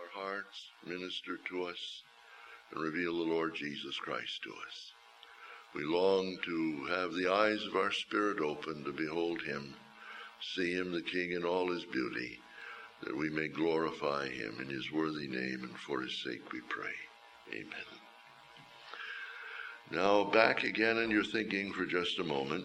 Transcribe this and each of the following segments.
hearts, minister to us, and reveal the Lord Jesus Christ to us. We long to have the eyes of our spirit open to behold him, see him, the King, in all his beauty, that we may glorify him in his worthy name, and for his sake we pray. Amen. Now back again in your thinking for just a moment.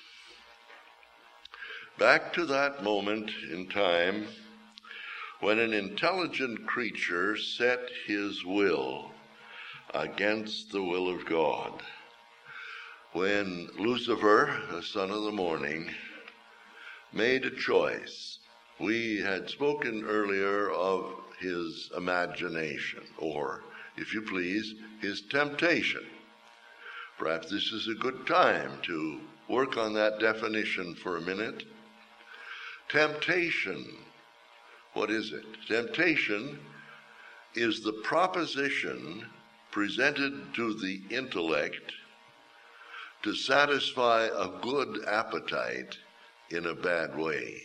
Back to that moment in time when an intelligent creature set his will against the will of God. When Lucifer, the son of the morning, made a choice. We had spoken earlier of his imagination, or, if you please, his temptation. Perhaps this is a good time to work on that definition for a minute. Temptation, what is it? Temptation is the proposition presented to the intellect to satisfy a good appetite in a bad way.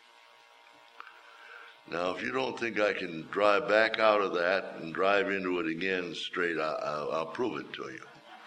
Now, if you don't think I can drive back out of that and drive into it again straight, I'll prove it to you.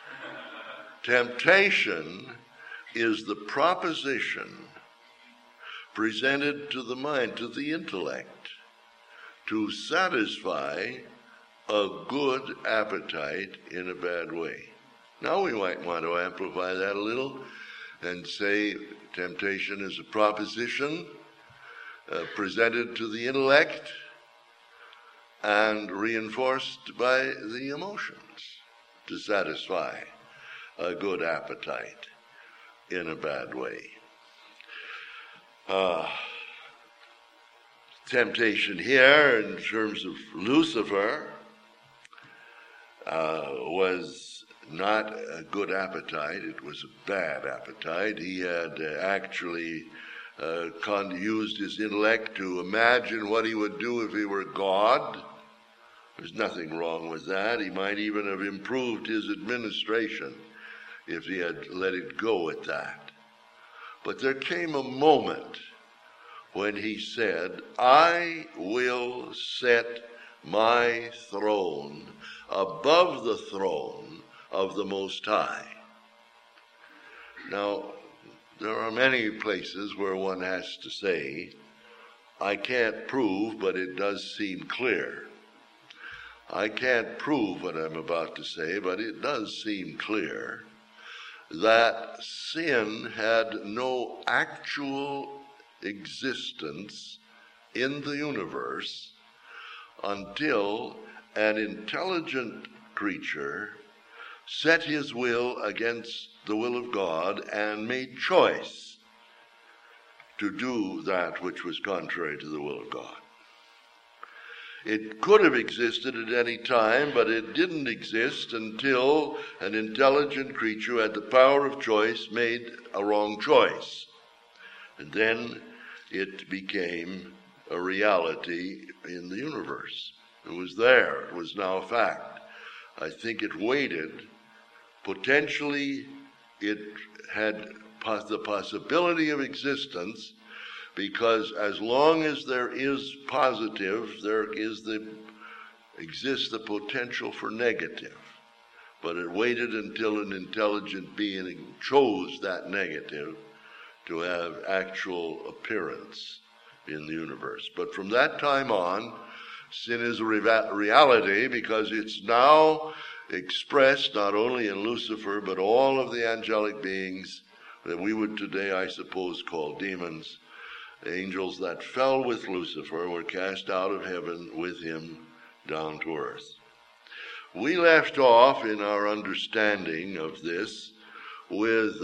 Temptation is the proposition presented to the mind, to the intellect, to satisfy a good appetite in a bad way. Now we might want to amplify that a little and say temptation is a proposition presented to the intellect and reinforced by the emotions to satisfy a good appetite in a bad way. Temptation here, in terms of Lucifer, was not a good appetite. It was a bad appetite. He had actually used his intellect to imagine what he would do if he were God. There's nothing wrong with that. He might even have improved his administration if he had let it go at that. But there came a moment when he said, I will set my throne above the throne of the Most High. Now, there are many places where one has to say, I can't prove, but it does seem clear. I can't prove what I'm about to say, but it does seem clear that sin had no actual existence in the universe until an intelligent creature set his will against the will of God and made choice to do that which was contrary to the will of God. It could have existed at any time, but it didn't exist until an intelligent creature who had the power of choice made a wrong choice. And then it became a reality in the universe. It was there. It was now a fact. I think it waited. Potentially, it had the possibility of existence, because as long as there is positive, exists the potential for negative. But it waited until an intelligent being chose that negative to have actual appearance in the universe. But from that time on, sin is a reality, because it's now expressed not only in Lucifer, but all of the angelic beings that we would today, I suppose, call demons. Angels that fell with Lucifer were cast out of heaven with him down to earth. We left off in our understanding of this with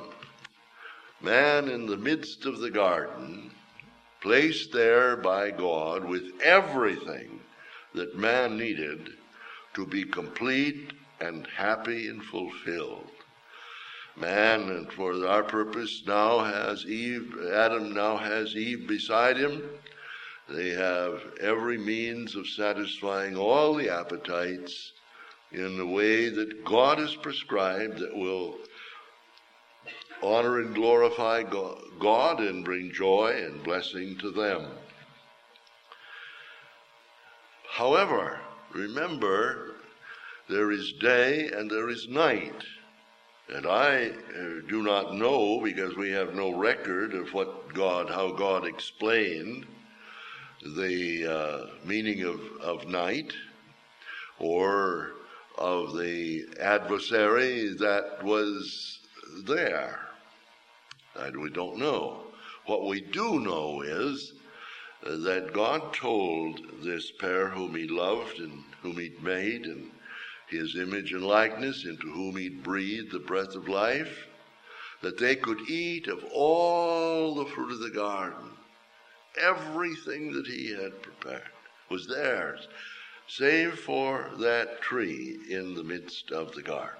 man in the midst of the garden, placed there by God with everything that man needed to be complete and happy and fulfilled. Man, and for our purpose, now has Eve. Adam now has Eve beside him. They have every means of satisfying all the appetites in the way that God has prescribed, that will honor and glorify God and bring joy and blessing to them. However, remember, there is day and there is night. And I do not know, because we have no record of how God explained the meaning of night, or of the adversary that was there. We don't know. What we do know is that God told this pair whom he loved and whom he'd made in his image and likeness, into whom he'd breathed the breath of life, that they could eat of all the fruit of the garden. Everything that he had prepared was theirs, save for that tree in the midst of the garden.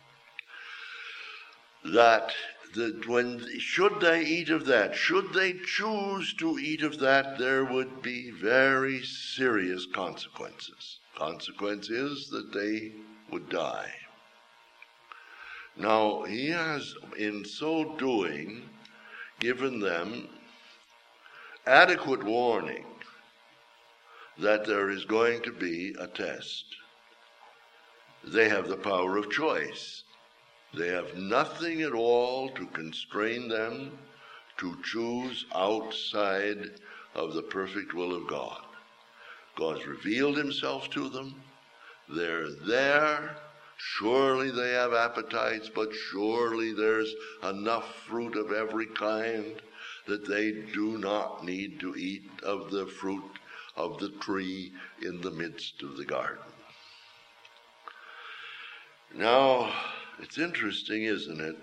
Should they eat of that, should they choose to eat of that, there would be very serious consequences. Consequence is that they would die. Now, he has, in so doing, given them adequate warning that there is going to be a test. They have the power of choice. They have nothing at all to constrain them to choose outside of the perfect will of God. God's revealed himself to them. They're there. Surely they have appetites, but surely there's enough fruit of every kind that they do not need to eat of the fruit of the tree in the midst of the garden. Now, it's interesting, isn't it,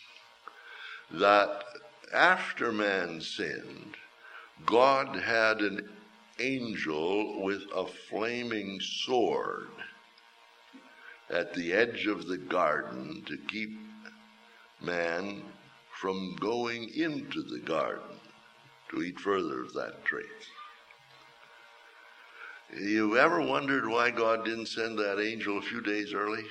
that after man sinned, God had an angel with a flaming sword at the edge of the garden to keep man from going into the garden to eat further of that tree. You ever wondered why God didn't send that angel a few days early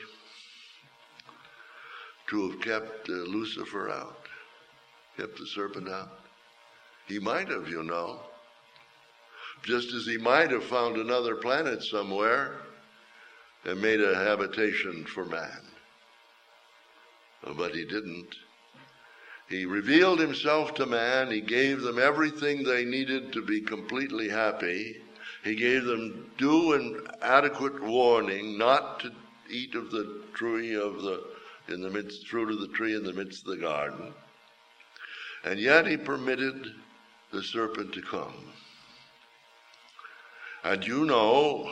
to have kept Lucifer out, kept the serpent out? He might have, you know. Just as he might have found another planet somewhere and made a habitation for man. But he didn't. He revealed himself to man. He gave them everything they needed to be completely happy. He gave them due and adequate warning not to eat of the tree fruit of the tree in the midst of the garden. And yet he permitted the serpent to come. And you know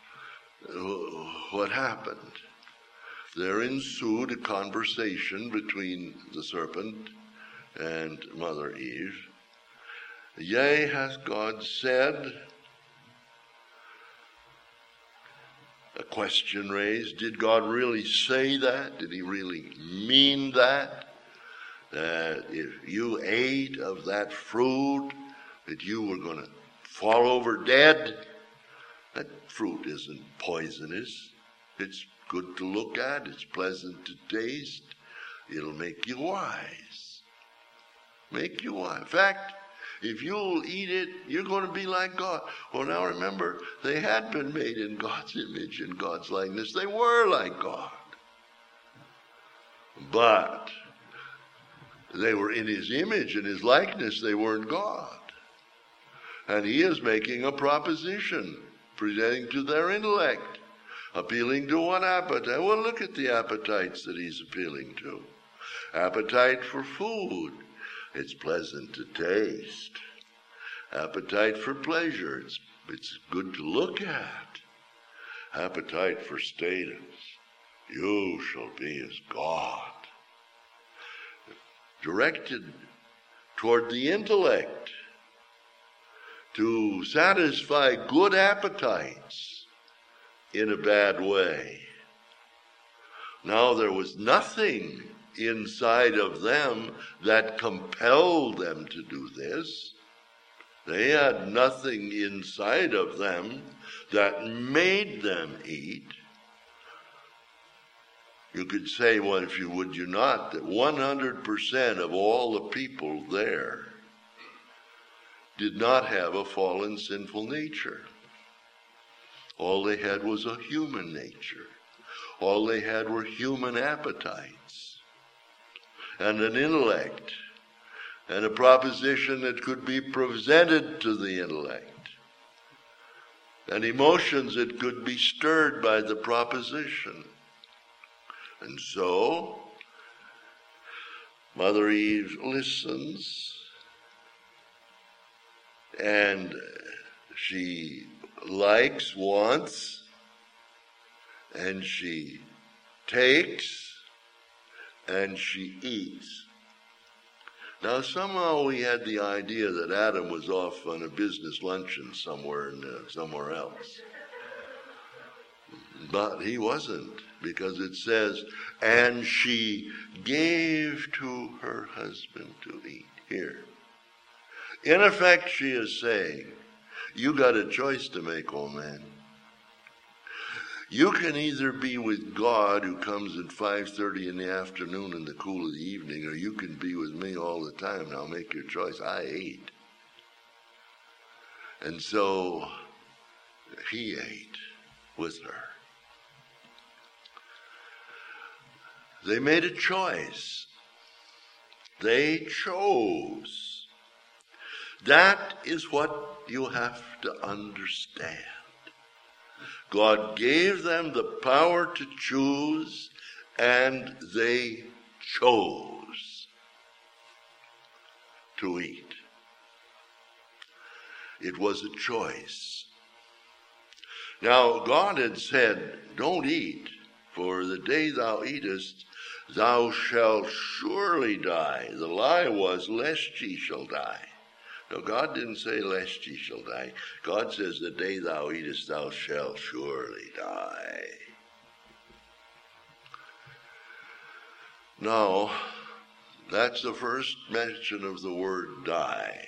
what happened. There ensued a conversation between the serpent and Mother Eve. Yea, hath God said? A question raised. Did God really say that? Did he really mean that? That if you ate of that fruit, that you were going to fall over dead? That fruit isn't poisonous. It's good to look at. It's pleasant to taste. It'll make you wise. Make you wise. In fact, if you'll eat it, you're going to be like God. Well, now remember, they had been made in God's image and God's likeness. They were like God. But they were in his image and his likeness. They weren't God. And he is making a proposition, presenting to their intellect, appealing to one appetite. Well, look at the appetites that he's appealing to. Appetite for food. It's pleasant to taste. Appetite for pleasure. It's good to look at. Appetite for status. You shall be as God. Directed toward the intellect to satisfy good appetites in a bad way. Now, there was nothing inside of them that compelled them to do this. They had nothing inside of them that made them eat. You could say, well, if you would you not, that 100% of all the people there did not have a fallen sinful nature. All they had was a human nature. All they had were human appetites and an intellect and a proposition that could be presented to the intellect and emotions that could be stirred by the proposition. And so, Mother Eve listens, and she likes, wants, and she takes, and she eats. Now, somehow we had the idea that Adam was off on a business luncheon somewhere else. But he wasn't, because it says, and she gave to her husband to eat. Here. In effect, she is saying, you got a choice to make, old man. You can either be with God, who comes at 5:30 in the afternoon in the cool of the evening, or you can be with me all the time. Now make your choice. I ate. And so he ate with her. They made a choice. They chose. That is what you have to understand. God gave them the power to choose, and they chose to eat. It was a choice. Now, God had said, don't eat, for the day thou eatest, thou shalt surely die. The lie was, lest ye shall die. No, God didn't say, lest ye shall die. God says, the day thou eatest, thou shalt surely die. Now, that's the first mention of the word die.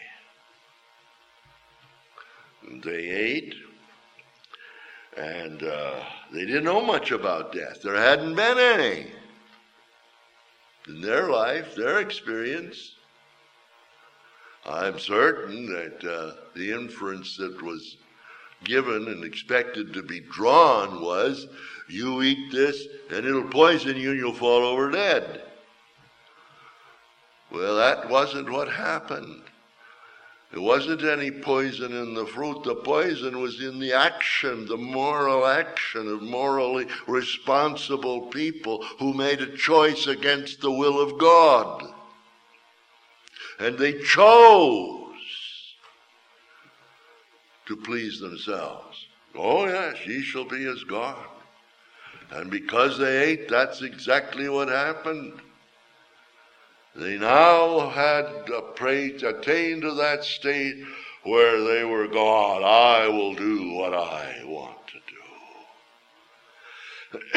They ate, and they didn't know much about death. There hadn't been any in their life, their experience. I'm certain that the inference that was given and expected to be drawn was, you eat this and it'll poison you and you'll fall over dead. Well, that wasn't what happened. There wasn't any poison in the fruit. The poison was in the action, the moral action of morally responsible people who made a choice against the will of God. And they chose to please themselves. Oh yes, ye shall be as God. And because they ate, that's exactly what happened. They now had attained to that state where they were God. I will do what I want to do.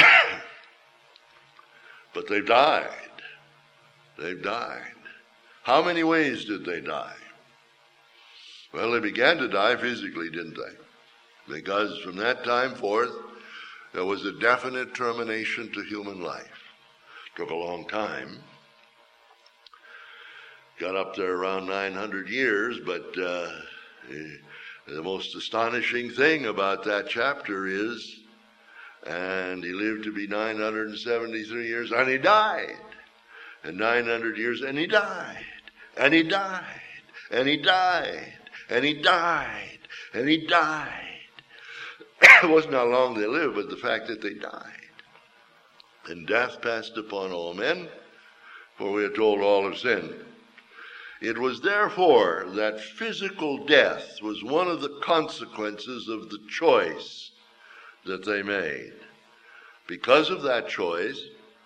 But they've died. They've died. How many ways did they die? Well, they began to die physically, didn't they? Because from that time forth, there was a definite termination to human life. Took a long time. Got up there around 900 years, but the most astonishing thing about that chapter is, and he lived to be 973 years, and he died. And 900 years, and he died. And he died, and he died, and he died, and he died. It wasn't how long they lived, but the fact that they died. And death passed upon all men, for we are told all have sinned. It was therefore that physical death was one of the consequences of the choice that they made. Because of that choice,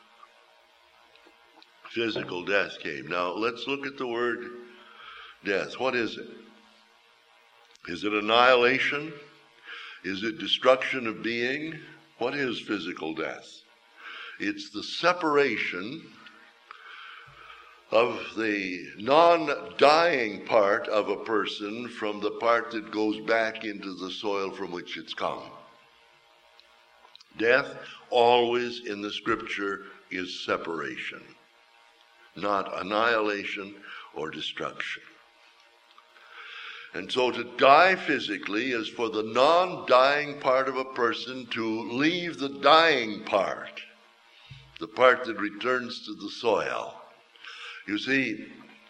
physical death came. Now, let's look at the word death. What is it? Is it annihilation? Is it destruction of being? What is physical death? It's the separation of the non-dying part of a person from the part that goes back into the soil from which it's come. Death always in the scripture is separation, not annihilation or destruction. And so to die physically is for the non-dying part of a person to leave the dying part, the part that returns to the soil. You see,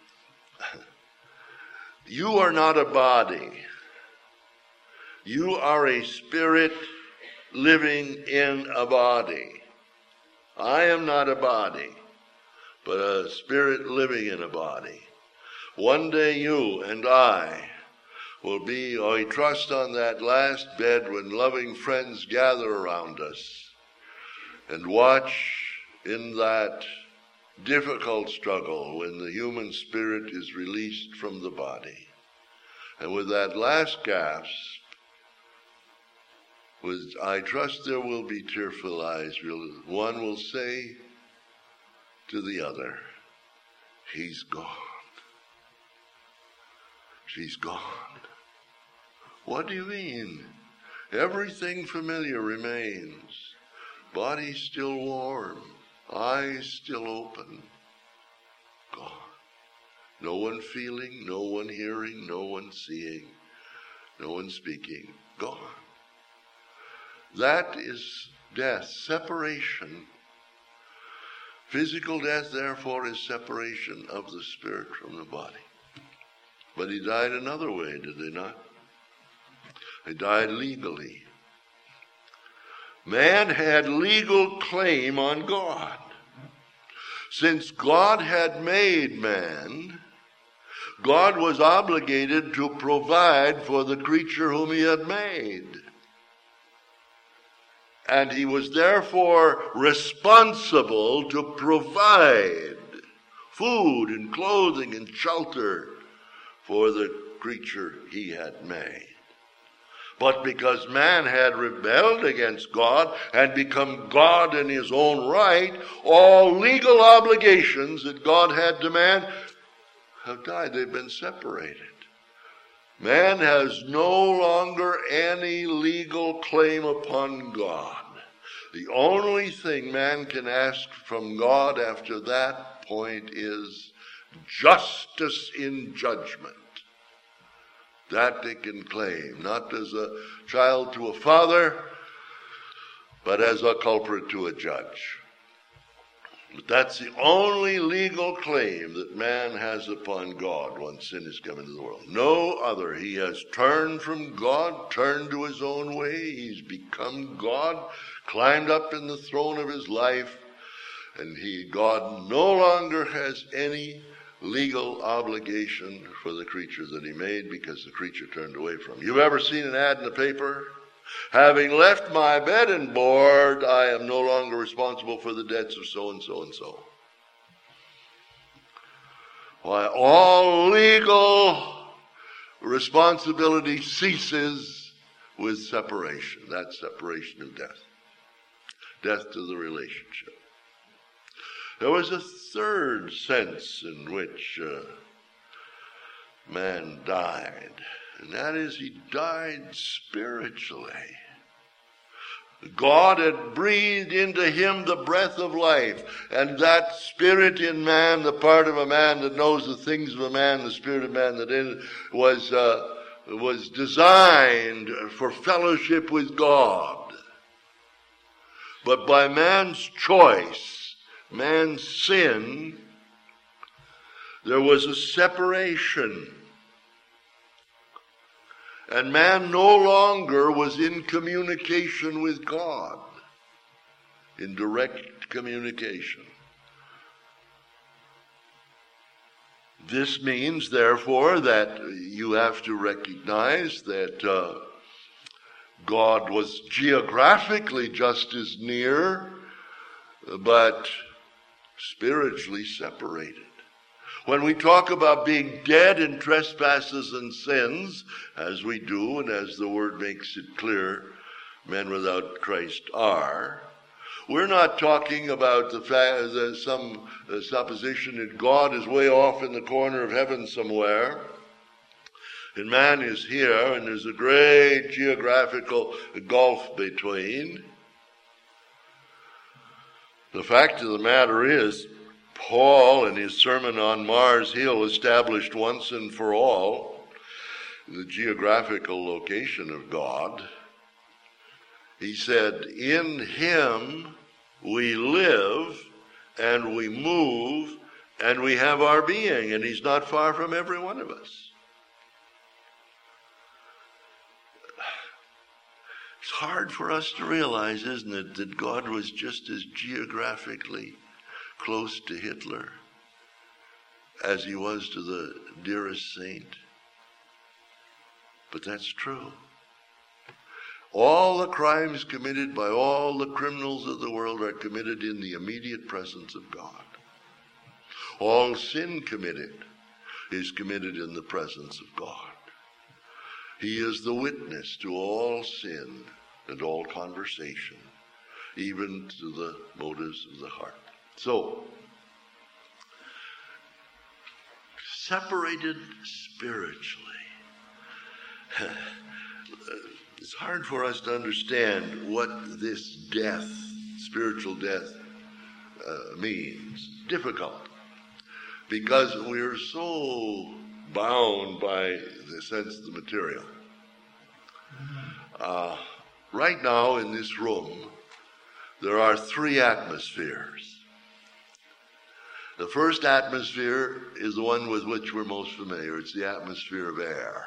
you are not a body. You are a spirit living in a body. I am not a body, but a spirit living in a body. One day you and I will be, I trust, on that last bed when loving friends gather around us and watch in that difficult struggle when the human spirit is released from the body. And with that last gasp, I trust there will be tearful eyes. One will say to the other, he's gone. She's gone. What do you mean? Everything familiar remains. Body still warm. Eyes still open. Gone. No one feeling, no one hearing, no one seeing, no one speaking. Gone. That is death, separation. Physical death, therefore, is separation of the spirit from the body. But he died another way, did he not? He died legally. Man had legal claim on God. Since God had made man, God was obligated to provide for the creature whom he had made. And he was therefore responsible to provide food and clothing and shelter for the creature he had made. But because man had rebelled against God and become God in his own right, all legal obligations that God had to man have died. They've been separated. Man has no longer any legal claim upon God. The only thing man can ask from God after that point is justice in judgment. That they can claim, not as a child to a father, but as a culprit to a judge. But that's the only legal claim that man has upon God once sin has come into the world. No other. He has turned from God, turned to his own way. He's become God, climbed up in the throne of his life, and God no longer has any legal obligation for the creature that he made because the creature turned away from him. You've ever seen an ad in the paper? Having left my bed and board, I am no longer responsible for the debts of so and so and so. Why, all legal responsibility ceases with separation. That's separation of death. Death to the relationship. There was a third sense in which man died, and that is he died spiritually. God had breathed into him the breath of life, and that spirit in man, the part of a man that knows the things of a man, the spirit of man that in it, was designed for fellowship with God. But by man's choice, man's sin, there was a separation. And man no longer was in communication with God, in direct communication. This means, therefore, that you have to recognize that God was geographically just as near, but spiritually separated. When we talk about being dead in trespasses and sins, as we do and as the word makes it clear, men without Christ are, we're not talking about the fact that some supposition that God is way off in the corner of heaven somewhere, and man is here, and there's a great geographical gulf between. The fact of the matter is, Paul, in his sermon on Mars Hill, established once and for all the geographical location of God. He said, in him we live and we move and we have our being, and he's not far from every one of us. It's hard for us to realize, isn't it, that God was just as geographically close to Hitler as he was to the dearest saint. But that's true. All the crimes committed by all the criminals of the world are committed in the immediate presence of God. All sin committed is committed in the presence of God. He is the witness to all sin and all conversation, even to the motives of the heart. So, separated spiritually. It's hard for us to understand what this death, spiritual death, means. Difficult. Because we're so bound by the sense of the material. Right now in this room, there are 3 atmospheres. The first atmosphere is the one with which we're most familiar. It's the atmosphere of air.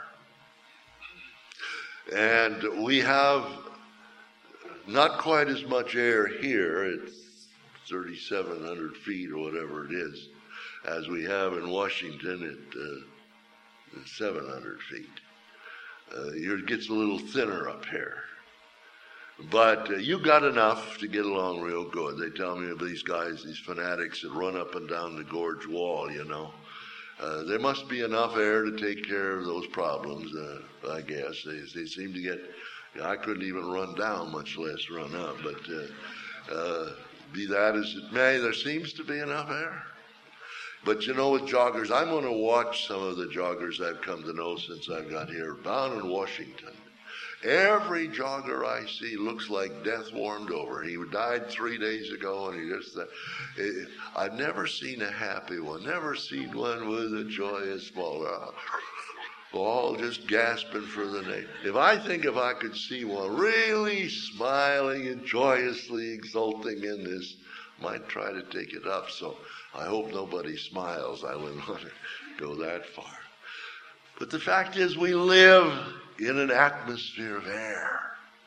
And we have not quite as much air here, it's 3,700 feet or whatever it is, as we have in Washington at 700 feet. It gets a little thinner up here. But you got enough to get along real good. They tell me of these guys, these fanatics that run up and down the gorge wall, you know. There must be enough air to take care of those problems, I guess. They seem to get, I couldn't even run down, much less run up. But be that as it may, there seems to be enough air. But you know, with joggers, I'm going to watch some of the joggers I've come to know since I've got here, down in Washington. Every jogger I see looks like death warmed over. He died 3 days ago, and I've never seen a happy one, never seen one with a joyous smile, all just gasping for the name. If I could see one really smiling and joyously exulting in this, I might try to take it up. So I hope nobody smiles. I wouldn't want to go that far. But the fact is, we live in an atmosphere of air.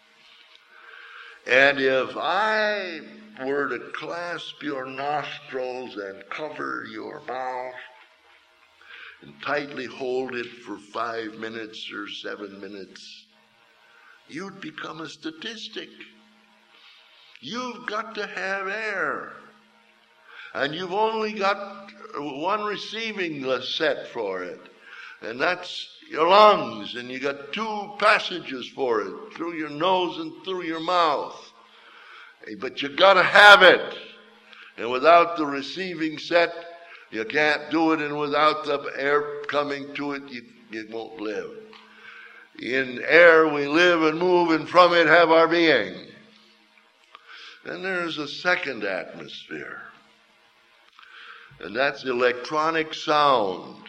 And if I were to clasp your nostrils and cover your mouth and tightly hold it for 5 minutes or 7 minutes, you'd become a statistic. You've got to have air. And you've only got one receiving set for it. And that's your lungs, and you got 2 passages for it, through your nose and through your mouth. But you got to have it. And without the receiving set, you can't do it, and without the air coming to it, you won't live. In air we live and move, and from it have our being. Then there's a second atmosphere, and that's electronic sound.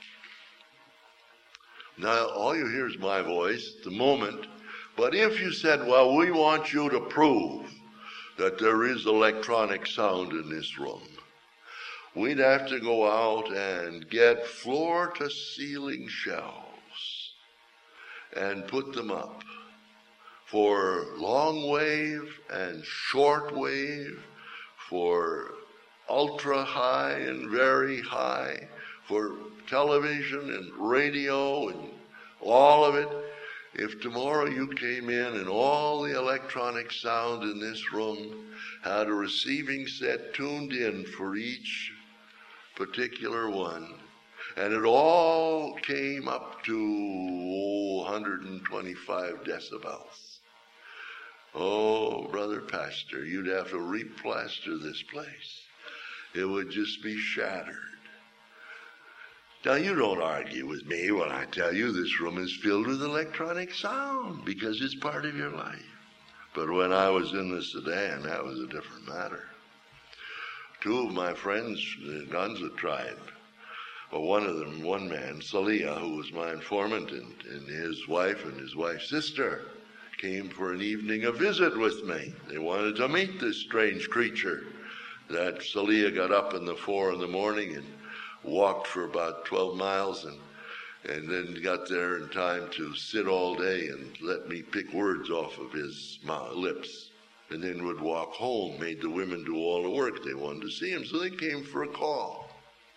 Now, all you hear is my voice at the moment. But if you said, well, we want you to prove that there is electronic sound in this room, we'd have to go out and get floor-to-ceiling shelves and put them up for long wave and short wave, for ultra-high and very high, for television and radio and all of it. If tomorrow you came in and all the electronic sound in this room had a receiving set tuned in for each particular one, and it all came up to 125 decibels. Oh, brother pastor, you'd have to replaster this place. It would just be shattered. Now, you don't argue with me when I tell you this room is filled with electronic sound, because it's part of your life. But when I was in the Sudan, that was a different matter. 2 of my friends, the Gonza tribe, one man, Salia, who was my informant, and his wife and his wife's sister came for an evening of visit with me. They wanted to meet this strange creature. That Salia got up in the 4 in the morning and walked for about 12 miles and then got there in time to sit all day and let me pick words off of his lips. And then would walk home, made the women do all the work. They wanted to see him, so they came for a call.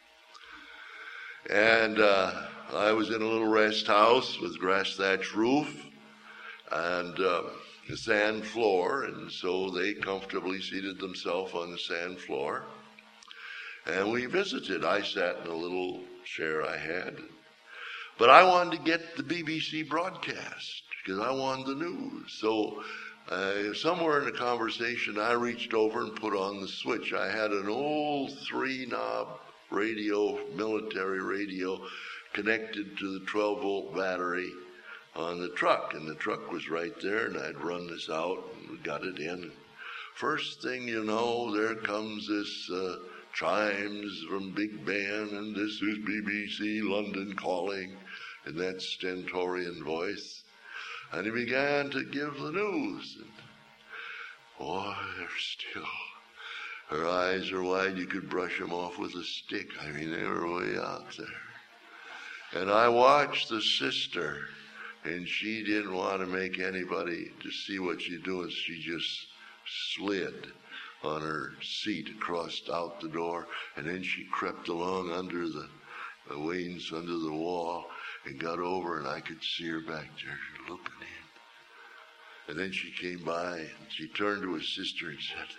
And I was in a little rest house with grass thatch roof and a sand floor, and so they comfortably seated themselves on the sand floor. And we visited. I sat in a little chair I had. But I wanted to get the BBC broadcast because I wanted the news. So somewhere in the conversation, I reached over and put on the switch. I had an old 3-knob radio, military radio, connected to the 12-volt battery on the truck. And the truck was right there, and I'd run this out, and we got it in. First thing you know, there comes this chimes from Big Ben, and this is BBC London calling, in that stentorian voice. And he began to give the news. And, boy, they're still, her eyes are wide. You could brush them off with a stick. I mean, they were way out there. And I watched the sister, and she didn't want to make anybody to see what she's doing. She just slid on her seat across out the door, and then she crept along under the wings, under the wall, and got over, and I could see her back there looking in. And then she came by, and she turned to her sister and said,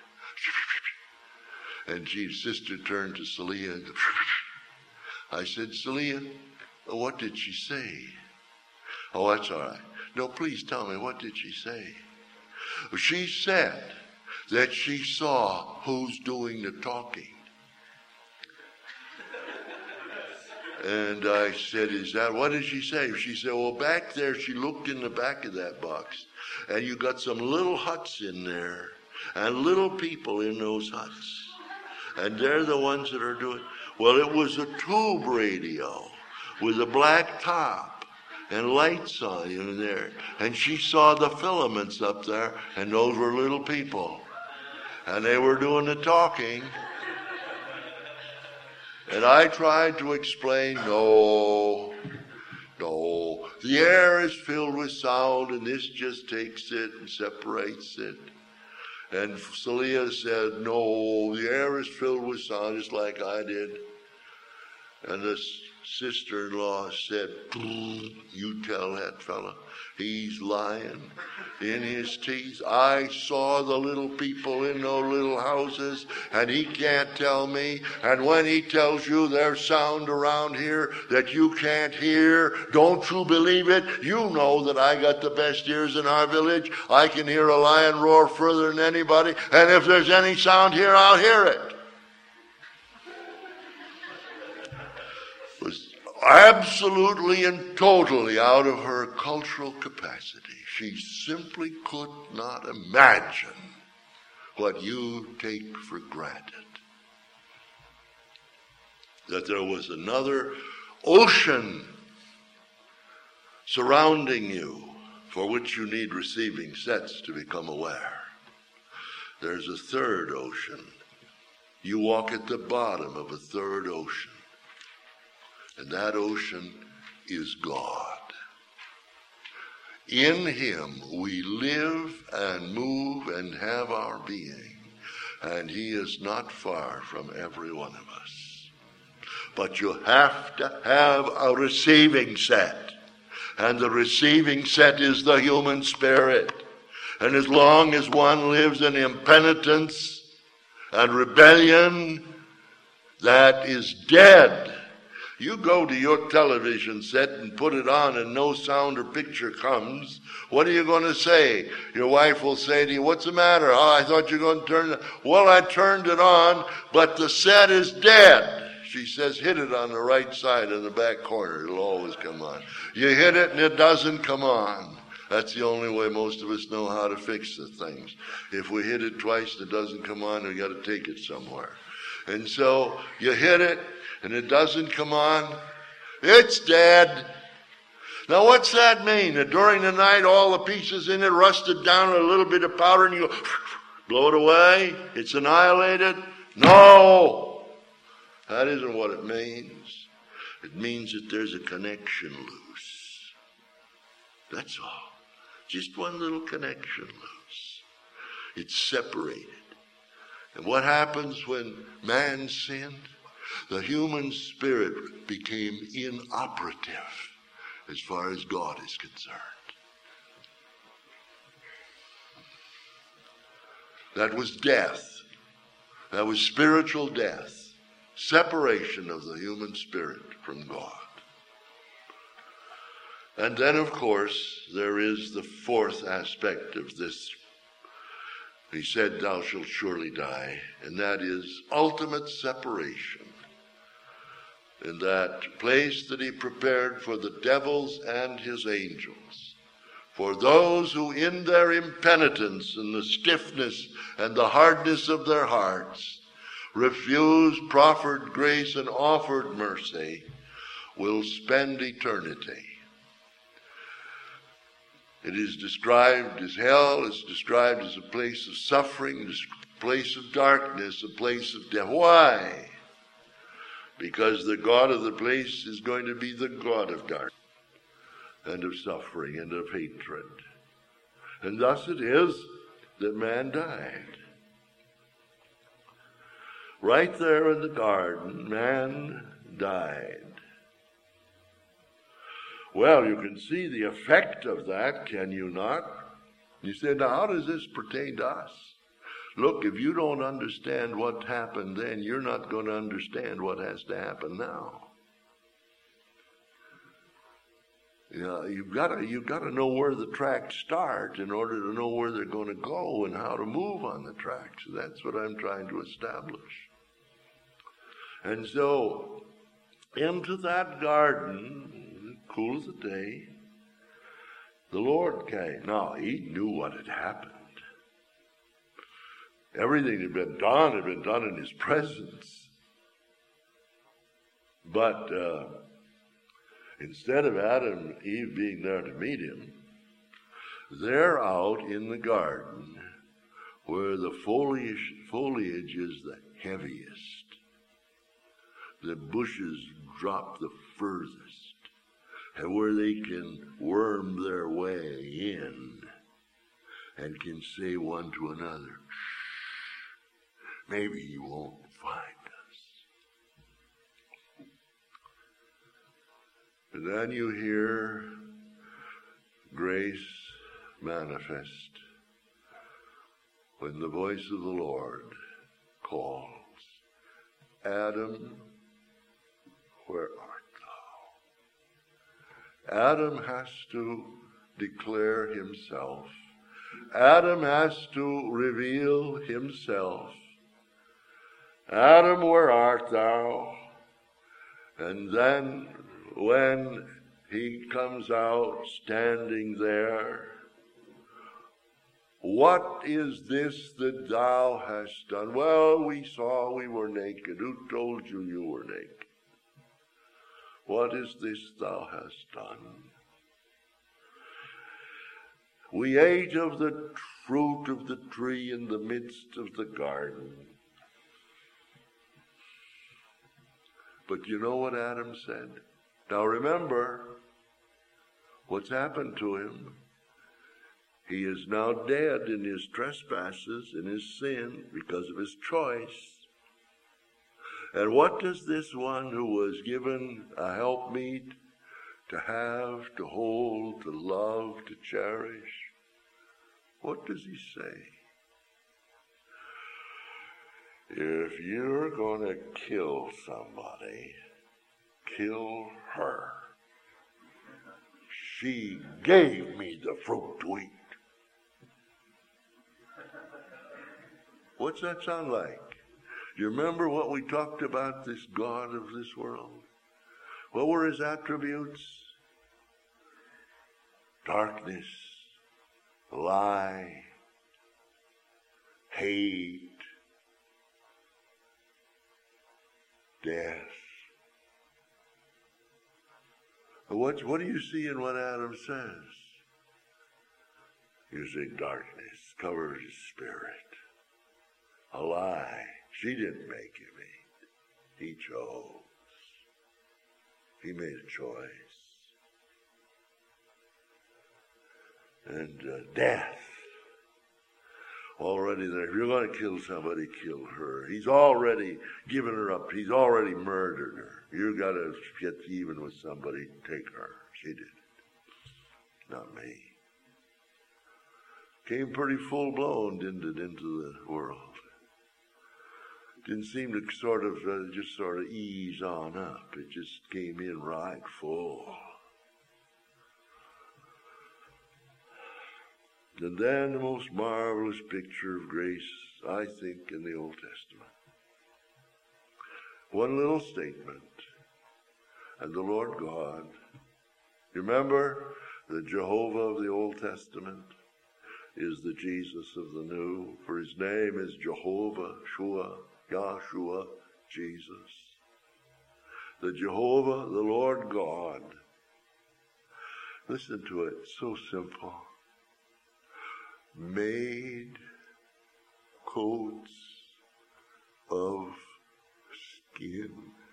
and his sister turned to Salia and I said, Salia, what did she say? Oh, that's all right. No, please tell me, what did she say? She said that she saw who's doing the talking. And I said, what did she say? She said, well, back there, she looked in the back of that box, and you got some little huts in there, and little people in those huts. And they're the ones that are doing. Well, it was a tube radio with a black top and lights on in there. And she saw the filaments up there, and those were little people. And they were doing the talking. And I tried to explain, no, the air is filled with sound, and this just takes it and separates it. And Salia said, no, the air is filled with sound, just like I did. And the sister-in-law said, you tell that fella, he's lying in his teeth. I saw the little people in those little houses, and he can't tell me. And when he tells you there's sound around here that you can't hear, don't you believe it? You know that I got the best ears in our village. I can hear a lion roar further than anybody, and if there's any sound here, I'll hear it. Was absolutely and totally out of her cultural capacity. She simply could not imagine what you take for granted. That there was another ocean surrounding you for which you need receiving sets to become aware. There's a third ocean. You walk at the bottom of a third ocean. And that ocean is God. In him we live and move and have our being. And he is not far from every one of us. But you have to have a receiving set. And the receiving set is the human spirit. And as long as one lives in impenitence and rebellion, that is dead. You go to your television set and put it on and no sound or picture comes. What are you going to say? Your wife will say to you, what's the matter? Oh, I thought you were going to turn it on. Well, I turned it on, but the set is dead. She says, hit it on the right side in the back corner. It'll always come on. You hit it and it doesn't come on. That's the only way most of us know how to fix the things. If we hit it twice and it doesn't come on, we got to take it somewhere. And so you hit it and it doesn't come on. It's dead. Now what's that mean? That during the night all the pieces in it rusted down, a little bit of powder, and you blow it away? It's annihilated? No! That isn't what it means. It means that there's a connection loose. That's all. Just one little connection loose. It's separated. And what happens when man sinned? The human spirit became inoperative as far as God is concerned. That was death. That was spiritual death. Separation of the human spirit from God. And then, of course, there is the fourth aspect of this. He said, thou shalt surely die. And that is ultimate separation. In that place that he prepared for the devils and his angels. For those who in their impenitence and the stiffness and the hardness of their hearts refused proffered grace and offered mercy, will spend eternity. It is described as hell, it's described as a place of suffering, a place of darkness, a place of death. Why? Because the God of the place is going to be the God of darkness and of suffering and of hatred. And thus it is that man died. Right there in the garden, man died. Well, you can see the effect of that, can you not? You say, now how does this pertain to us? Look, if you don't understand what happened then, you're not going to understand what has to happen now. You know, you've got to know where the tracks start in order to know where they're going to go and how to move on the tracks. That's what I'm trying to establish. And so, into that garden, cool as a day, the Lord came. Now, he knew what had happened. Everything had been done in his presence. But instead of Adam and Eve being there to meet him, they're out in the garden where the foliage is the heaviest. The bushes drop the furthest, and where they can worm their way in and can say one to another, maybe he won't find us. And then you hear grace manifest when the voice of the Lord calls, Adam, where art thou? Adam has to declare himself. Adam has to reveal himself. Adam, where art thou? And then when he comes out standing there, what is this that thou hast done? Well, we saw we were naked. Who told you you were naked? What is this thou hast done? We ate of the fruit of the tree in the midst of the garden. But you know what Adam said? Now remember what's happened to him. He is now dead in his trespasses, in his sin, because of his choice. And what does this one who was given a helpmeet to have, to hold, to love, to cherish, what does he say? If you're going to kill somebody, kill her. She gave me the fruit to eat. What's that sound like? You remember what we talked about, this God of this world? What were his attributes? Darkness, lie, hate, what do you see in what Adam says? You see darkness covers his spirit. A lie. She didn't make him eat. He chose. He made a choice. And death. Already there. If you're going to kill somebody, kill her. He's already given her up. He's already murdered her. You've got to get even with somebody, take her. She did it. Not me. Came pretty full-blown, didn't it, into the world. Didn't seem to just sort of ease on up. It just came in right full. And then the most marvelous picture of grace, I think, in the Old Testament. One little statement. And the Lord God. Remember, the Jehovah of the Old Testament is the Jesus of the New. For his name is Jehovah, Shua, Yahshua, Jesus. The Jehovah, the Lord God. Listen to it, so simple. Made coats of skin.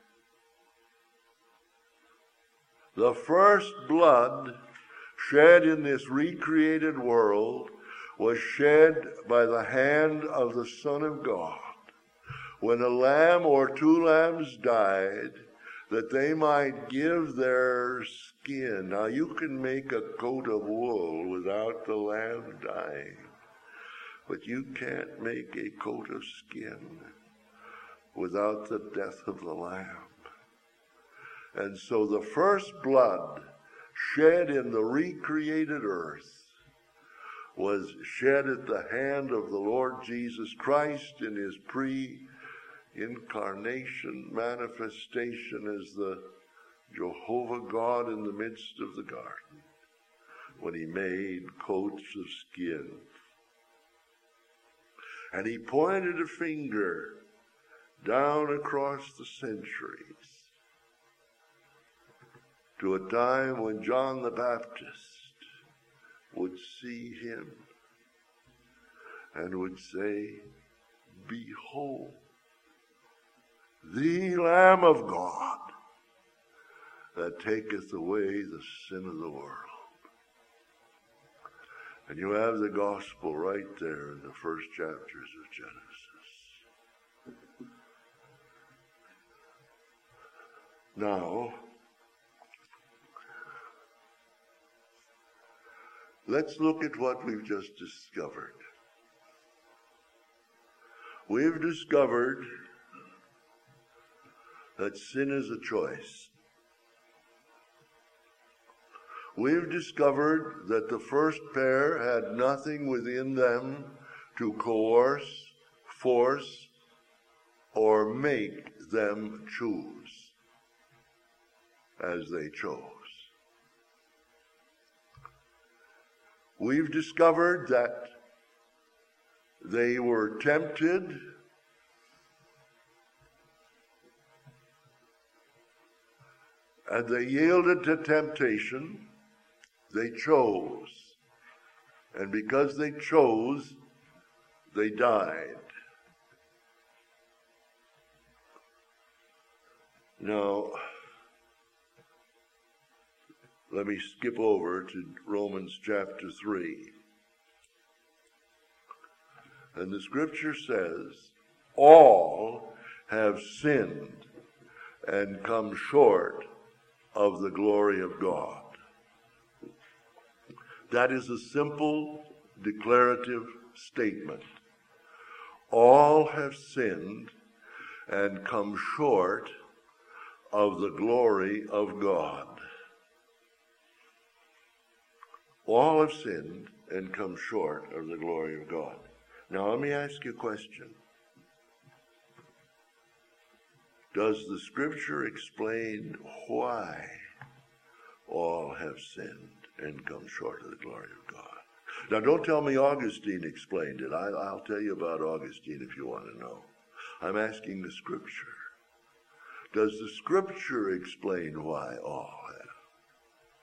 The first blood shed in this recreated world was shed by the hand of the Son of God. When a lamb or two lambs died, that they might give their skin. Now you can make a coat of wool without the lamb dying, but you can't make a coat of skin without the death of the lamb. And so the first blood shed in the recreated earth was shed at the hand of the Lord Jesus Christ in his pre-incarnation manifestation as the Jehovah God in the midst of the garden, when he made coats of skin. And he pointed a finger down across the centuries to a time when John the Baptist would see him and would say, "Behold, the Lamb of God that taketh away the sin of the world." And you have the gospel right there in the first chapters of Genesis. Now, let's look at what we've just discovered. We've discovered that sin is a choice. We've discovered that the first pair had nothing within them to coerce, force, or make them choose as they chose. We've discovered that they were tempted and they yielded to temptation. They chose. And because they chose, they died. Now, let me skip over to Romans chapter 3. And the scripture says, all have sinned and come short of the glory of God. That is a simple declarative statement. All have sinned and come short of the glory of God. All have sinned and come short of the glory of God. Now let me ask you a question. Does the scripture explain why all have sinned and come short of the glory of God? Now don't tell me Augustine explained it. I'll tell you about Augustine if you want to know. I'm asking the scripture. Does the scripture explain why all have?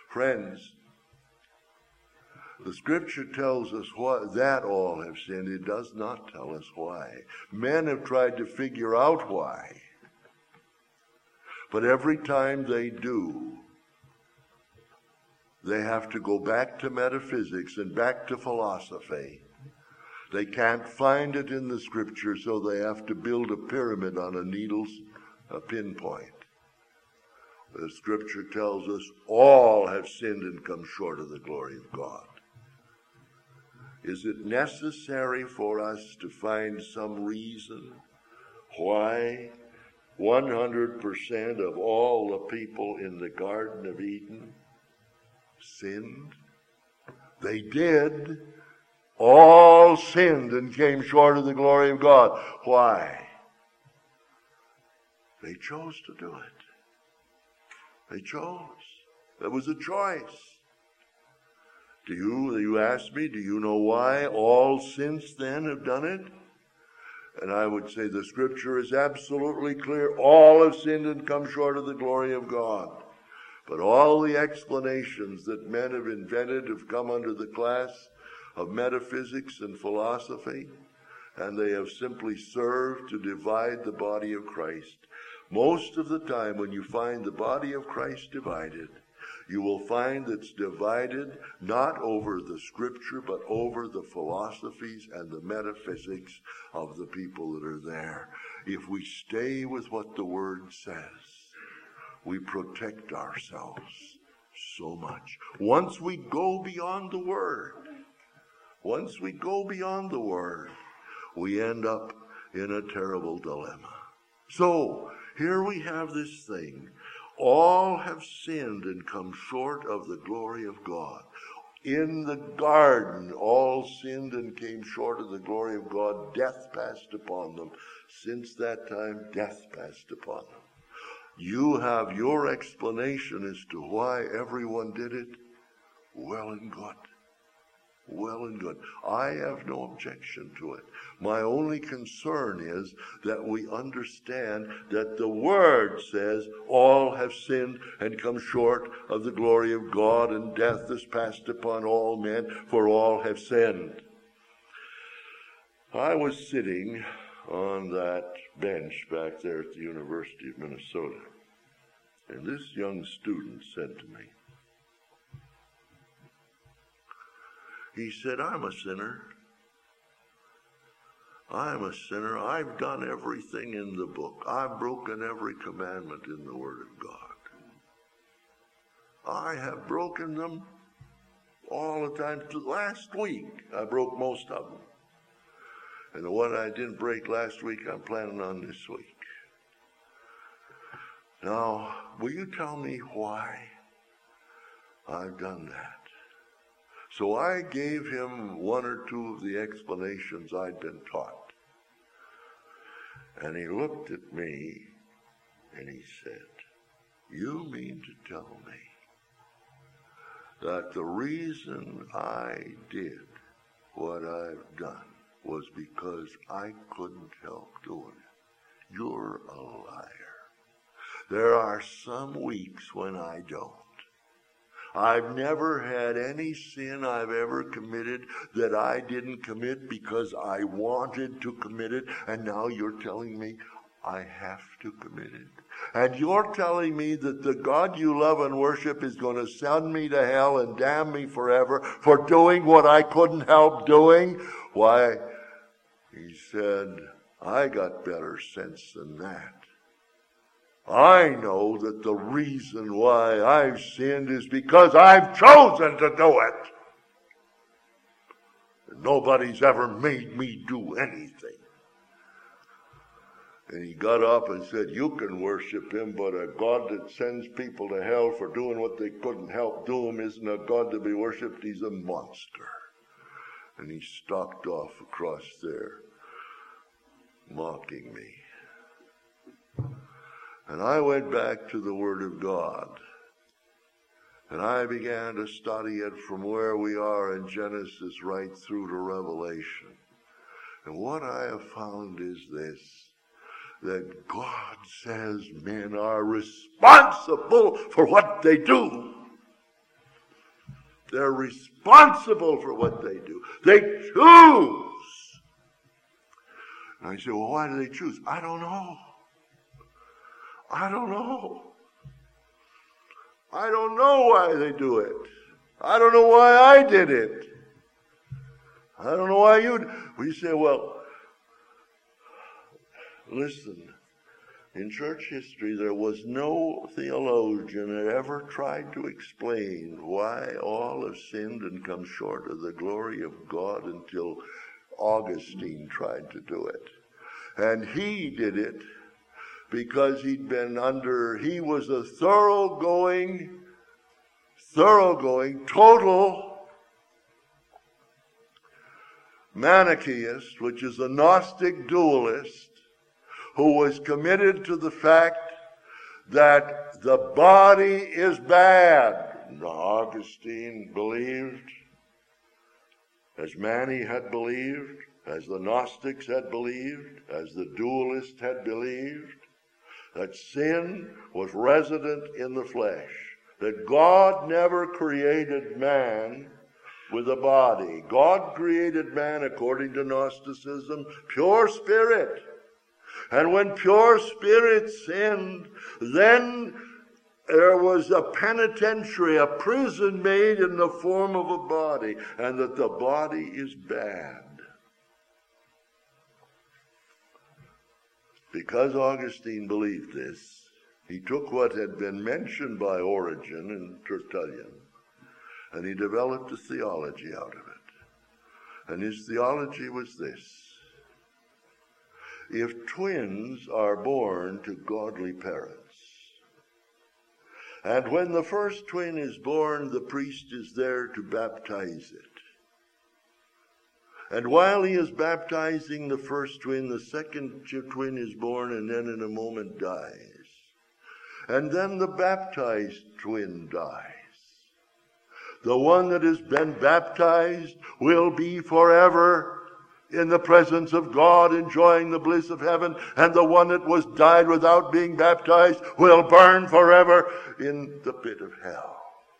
Friends, the Scripture tells us that all have sinned. It does not tell us why. Men have tried to figure out why. But every time they do, they have to go back to metaphysics and back to philosophy. They can't find it in the Scripture, so they have to build a pyramid on a needle's pinpoint. The Scripture tells us all have sinned and come short of the glory of God. Is it necessary for us to find some reason why 100% of all the people in the Garden of Eden sinned? They did. All sinned and came short of the glory of God. Why? They chose to do it. They chose. It was a choice. You ask me, do you know why all since then have done it? And I would say the Scripture is absolutely clear. All have sinned and come short of the glory of God. But all the explanations that men have invented have come under the class of metaphysics and philosophy, and they have simply served to divide the body of Christ. Most of the time when you find the body of Christ divided, you will find it's divided not over the Scripture, but over the philosophies and the metaphysics of the people that are there. If we stay with what the Word says, we protect ourselves so much. Once we go beyond the Word, we end up in a terrible dilemma. So, here we have this thing. All have sinned and come short of the glory of God. In the garden, all sinned and came short of the glory of God. Death passed upon them. Since that time, death passed upon them. You have your explanation as to why everyone did it. Well and good. Well and good. I have no objection to it. My only concern is that we understand that the Word says all have sinned and come short of the glory of God, and death is passed upon all men, for all have sinned. I was sitting on that bench back there at the University of Minnesota, and this young student said to me, he said, I'm a sinner. I've done everything in the book. I've broken every commandment in the Word of God. I have broken them all the time. Last week, I broke most of them. And the one I didn't break last week, I'm planning on this week. Now, will you tell me why I've done that? So I gave him one or two of the explanations I'd been taught. And he looked at me and he said, you mean to tell me that the reason I did what I've done was because I couldn't help doing it? You're a liar. There are some weeks when I don't. I've never had any sin I've ever committed that I didn't commit because I wanted to commit it, and now you're telling me I have to commit it. And you're telling me that the God you love and worship is going to send me to hell and damn me forever for doing what I couldn't help doing? Why, he said, I got better sense than that. I know that the reason why I've sinned is because I've chosen to do it. And nobody's ever made me do anything. And he got up and said, you can worship him, but a God that sends people to hell for doing what they couldn't help doing isn't a God to be worshipped. He's a monster. And he stalked off across there, mocking me. And I went back to the Word of God, and I began to study it from where we are in Genesis right through to Revelation. And what I have found is this, that God says men are responsible for what they do. They're responsible for what they do. They choose. And I say, well, why do they choose? I don't know. I don't know. I don't know why they do it. I don't know why I did it. I don't know why you... We say, well, listen, in church history there was no theologian that ever tried to explain why all have sinned and come short of the glory of God until Augustine tried to do it. And he did it because he was a thoroughgoing, total Manichaeist, which is a Gnostic dualist, who was committed to the fact that the body is bad. Augustine believed, as Mani had believed, as the Gnostics had believed, as the dualists had believed, that sin was resident in the flesh, that God never created man with a body. God created man, according to Gnosticism, pure spirit. And when pure spirit sinned, then there was a penitentiary, a prison made in the form of a body, and that the body is bad. Because Augustine believed this, he took what had been mentioned by Origen and Tertullian, and he developed a theology out of it. And his theology was this: if twins are born to godly parents, and when the first twin is born, the priest is there to baptize it. And while he is baptizing the first twin, the second twin is born and then in a moment dies. And then the baptized twin dies. The one that has been baptized will be forever in the presence of God, enjoying the bliss of heaven, and the one that was died without being baptized will burn forever in the pit of hell.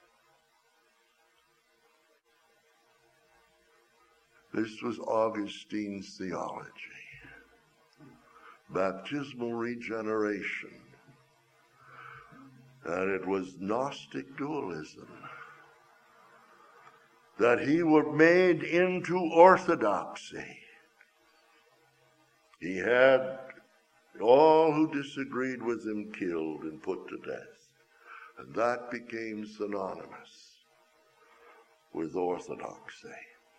This was Augustine's theology. Baptismal regeneration. And it was Gnostic dualism. That he was made into orthodoxy. He had all who disagreed with him killed and put to death. And that became synonymous with orthodoxy.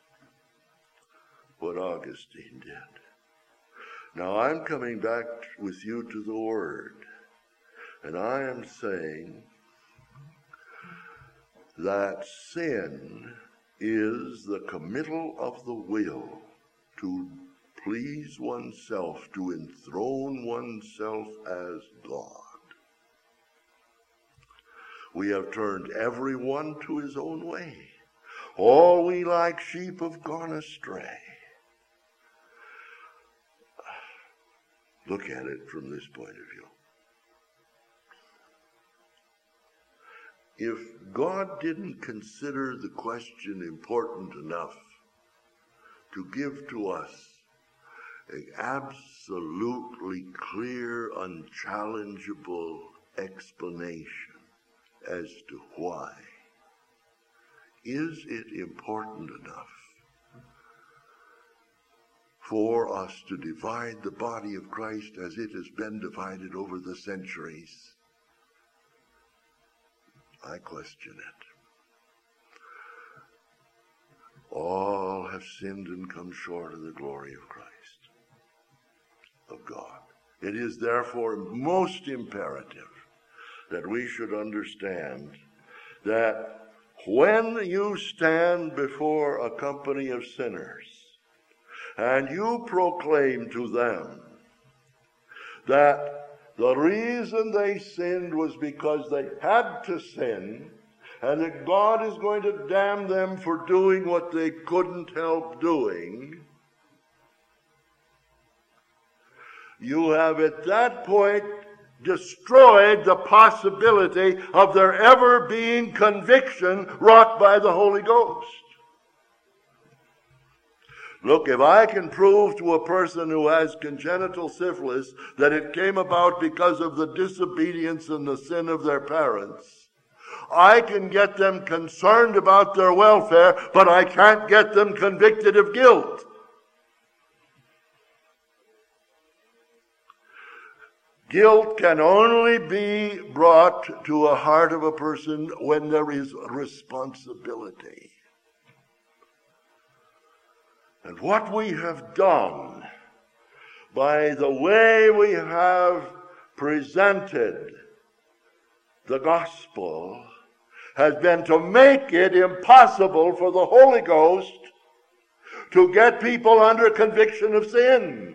What Augustine did. Now I'm coming back with you to the Word. And I am saying that sin is the committal of the will to please oneself, to enthrone oneself as God. We have turned everyone to his own way. All we like sheep have gone astray. Look at it from this point of view. If God didn't consider the question important enough to give to us an absolutely clear, unchallengeable explanation as to why, is it important enough for us to divide the body of Christ as it has been divided over the centuries? I question it. All have sinned and come short of the glory of Christ, of God. It is therefore most imperative that we should understand that when you stand before a company of sinners and you proclaim to them that the reason they sinned was because they had to sin, and that God is going to damn them for doing what they couldn't help doing, you have at that point destroyed the possibility of there ever being conviction wrought by the Holy Ghost. Look, if I can prove to a person who has congenital syphilis that it came about because of the disobedience and the sin of their parents, I can get them concerned about their welfare, but I can't get them convicted of guilt. Guilt can only be brought to a heart of a person when there is responsibility. And what we have done by the way we have presented the gospel has been to make it impossible for the Holy Ghost to get people under conviction of sin.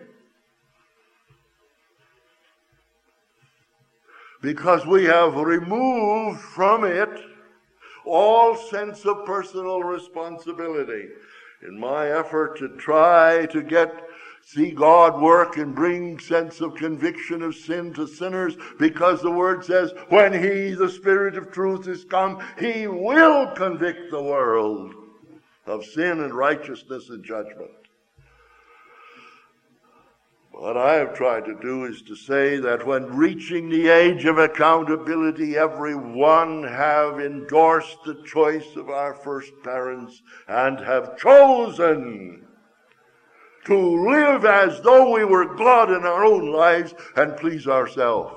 Because we have removed from it all sense of personal responsibility. In my effort to try to see God work and bring sense of conviction of sin to sinners, because the Word says, when He, the Spirit of truth, is come, He will convict the world of sin and righteousness and judgment. What I have tried to do is to say that when reaching the age of accountability, everyone have endorsed the choice of our first parents and have chosen to live as though we were God in our own lives and please ourselves.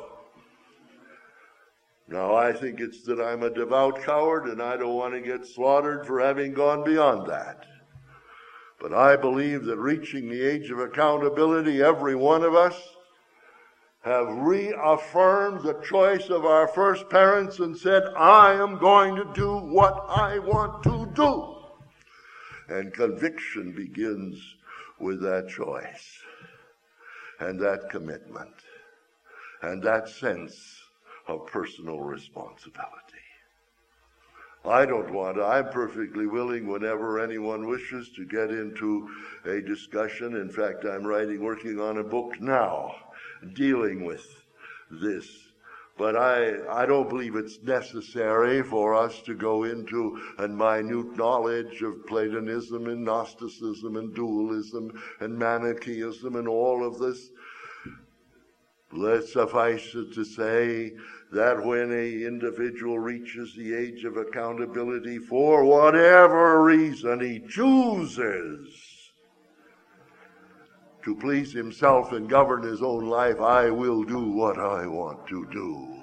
Now, I think it's that I'm a devout coward and I don't want to get slaughtered for having gone beyond that. But I believe that reaching the age of accountability, every one of us have reaffirmed the choice of our first parents and said, I am going to do what I want to do. And conviction begins with that choice and that commitment and that sense of personal responsibility. I'm perfectly willing whenever anyone wishes to get into a discussion. In fact, I'm working on a book now dealing with this. But I don't believe it's necessary for us to go into a minute knowledge of Platonism and Gnosticism and dualism and Manichaeism and all of this. Let's suffice it to say that when an individual reaches the age of accountability, for whatever reason he chooses to please himself and govern his own life, I will do what I want to do.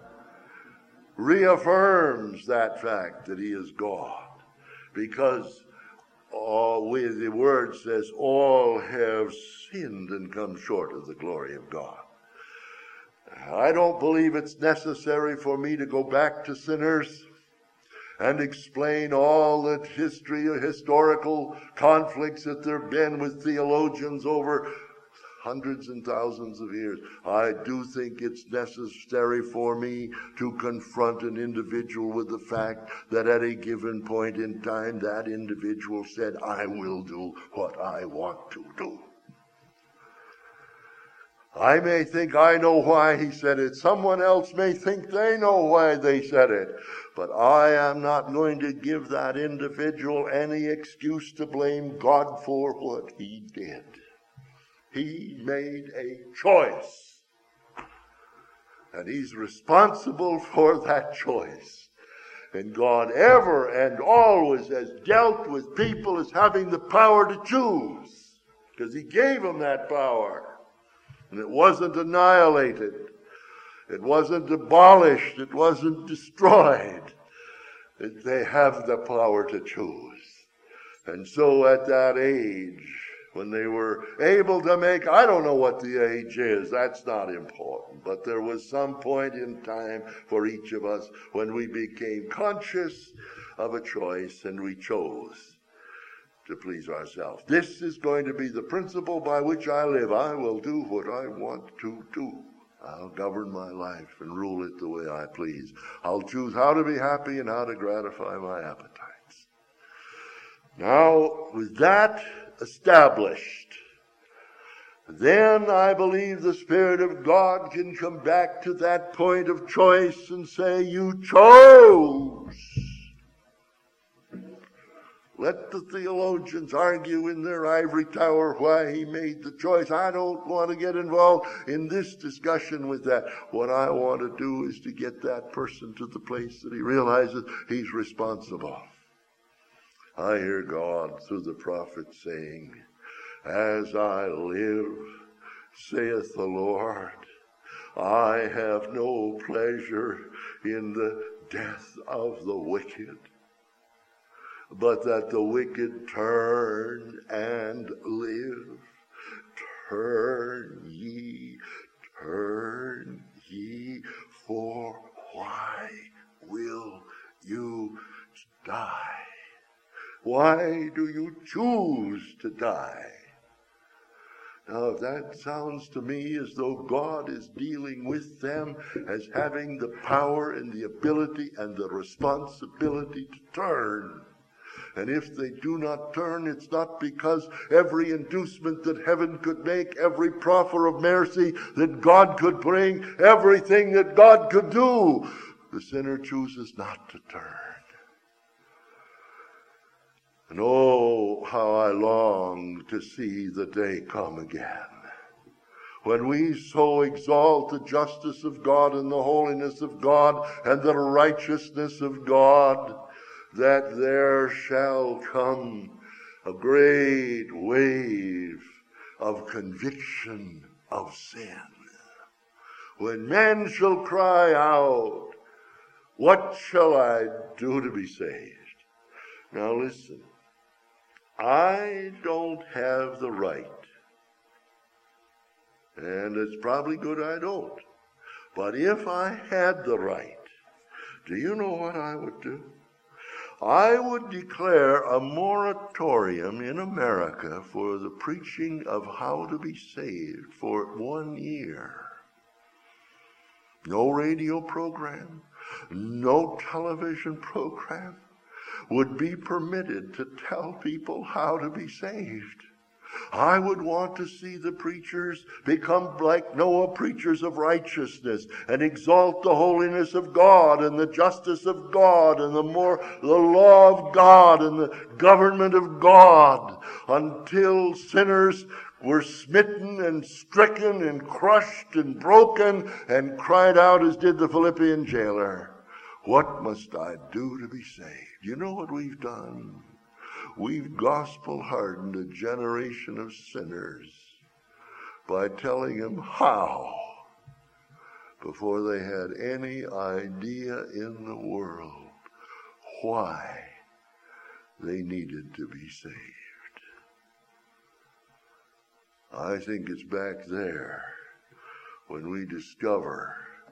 Reaffirms that fact that he is God. Because the word says, all have sinned and come short of the glory of God. I don't believe it's necessary for me to go back to sinners and explain all the historical conflicts that there have been with theologians over hundreds and thousands of years. I do think it's necessary for me to confront an individual with the fact that at a given point in time, that individual said, I will do what I want to do. I may think I know why he said it. Someone else may think they know why they said it. But I am not going to give that individual any excuse to blame God for what he did. He made a choice. And he's responsible for that choice. And God ever and always has dealt with people as having the power to choose. Because he gave them that power. And it wasn't annihilated. It wasn't abolished. It wasn't destroyed. They have the power to choose. And so at that age, when they were able to make, I don't know what the age is, that's not important, but there was some point in time for each of us when we became conscious of a choice and we chose to please ourselves. This is going to be the principle by which I live. I will do what I want to do. I'll govern my life and rule it the way I please. I'll choose how to be happy and how to gratify my appetites. Now, with that established, then I believe the Spirit of God can come back to that point of choice and say, you chose. Let the theologians argue in their ivory tower why he made the choice. I don't want to get involved in this discussion with that. What I want to do is to get that person to the place that he realizes he's responsible. I hear God through the prophet saying, as I live, saith the Lord, I have no pleasure in the death of the wicked, but that the wicked turn and live. Turn ye, for why will you die? Why do you choose to die? Now, that sounds to me as though God is dealing with them as having the power and the ability and the responsibility to turn. And if they do not turn, it's not because every inducement that heaven could make, every proffer of mercy that God could bring, everything that God could do, the sinner chooses not to turn. And oh, how I long to see the day come again, when we so exalt the justice of God and the holiness of God and the righteousness of God, that there shall come a great wave of conviction of sin. When men shall cry out, what shall I do to be saved? Now listen, I don't have the right, and it's probably good I don't, but if I had the right, do you know what I would do? I would declare a moratorium in America for the preaching of how to be saved for 1 year. No radio program, no television program would be permitted to tell people how to be saved. I would want to see the preachers become like Noah, preachers of righteousness, and exalt the holiness of God and the justice of God and the law of God and the government of God, until sinners were smitten and stricken and crushed and broken and cried out as did the Philippian jailer, what must I do to be saved? You know what we've done? We've gospel-hardened a generation of sinners by telling them how, before they had any idea in the world why they needed to be saved. I think it's back there when we discover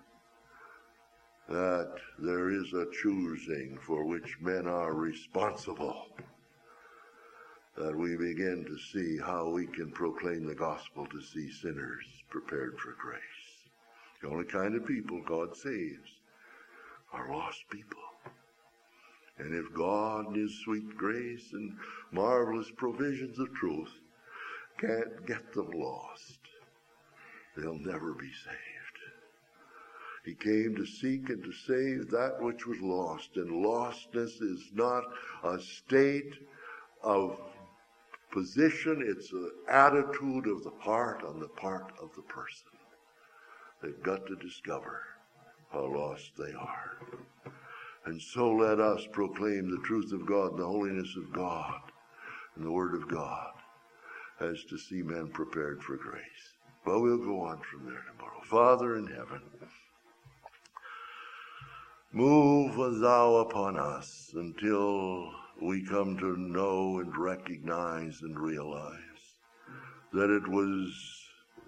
that there is a choosing for which men are responsible, that we begin to see how we can proclaim the gospel to see sinners prepared for grace. The only kind of people God saves are lost people. And if God in his sweet grace and marvelous provisions of truth can't get them lost, they'll never be saved. He came to seek and to save that which was lost. And lostness is not a state of position, it's an attitude of the heart on the part of the person. They've got to discover how lost they are. And so let us proclaim the truth of God and the holiness of God and the Word of God as to see men prepared for grace. Well, we'll go on from there tomorrow. Father in heaven, move thou upon us until we come to know and recognize and realize that it was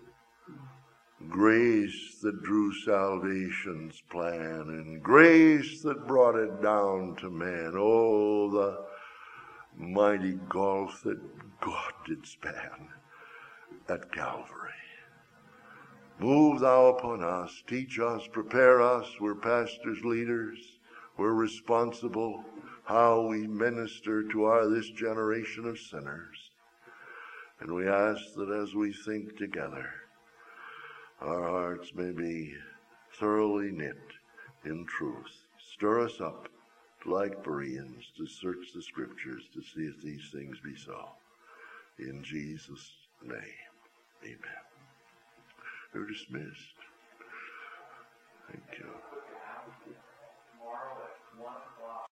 grace that drew salvation's plan and grace that brought it down to man. Oh, the mighty gulf that God did span at Calvary. Move thou upon us, teach us, prepare us. We're pastors, leaders. We're responsible how we minister to this generation of sinners. And we ask that as we think together, our hearts may be thoroughly knit in truth. Stir us up, like Bereans, to search the Scriptures to see if these things be so. In Jesus' name, amen. You're dismissed. Thank you.